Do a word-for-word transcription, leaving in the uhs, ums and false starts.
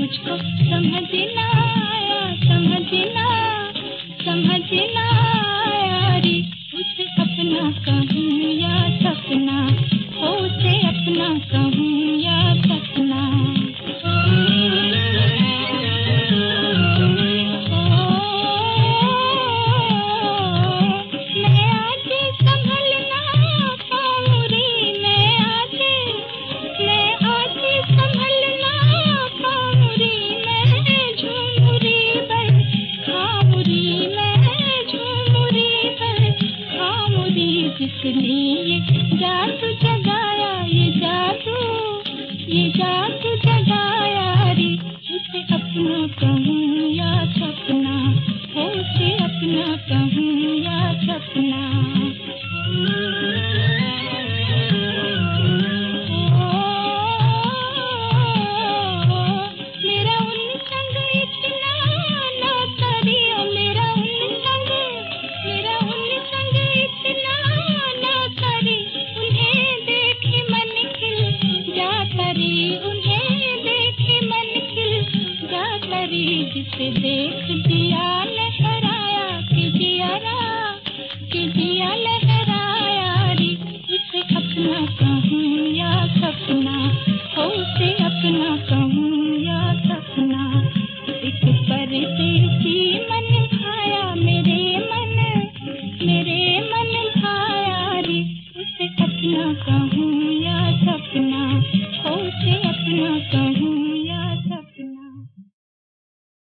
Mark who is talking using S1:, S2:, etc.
S1: मुझको समझना आया, समझना समझना आया रे। उसे अपना कहूँ या सपना, हो उसे अपना कहूँ या सपना। जिसने ये जादू जगाया, ये जादू ये जादू जगाया रे। उसे अपना कहूँ या सपना, हो उसे अपना कहूँ या सपना। मेरा उन संग इतना ना करियो, मेरा उन संग मेरा उन संग इतना ना करी। उन्हें देखे मन खिल जाता रे, उन्हें देखे मन खिल जाता रे। जिसे देख दिया लहराया कि जियारा, कि जिया लहराया रे। उसे अपना कहूँ या सपना, हो उसे अपना कहूँ।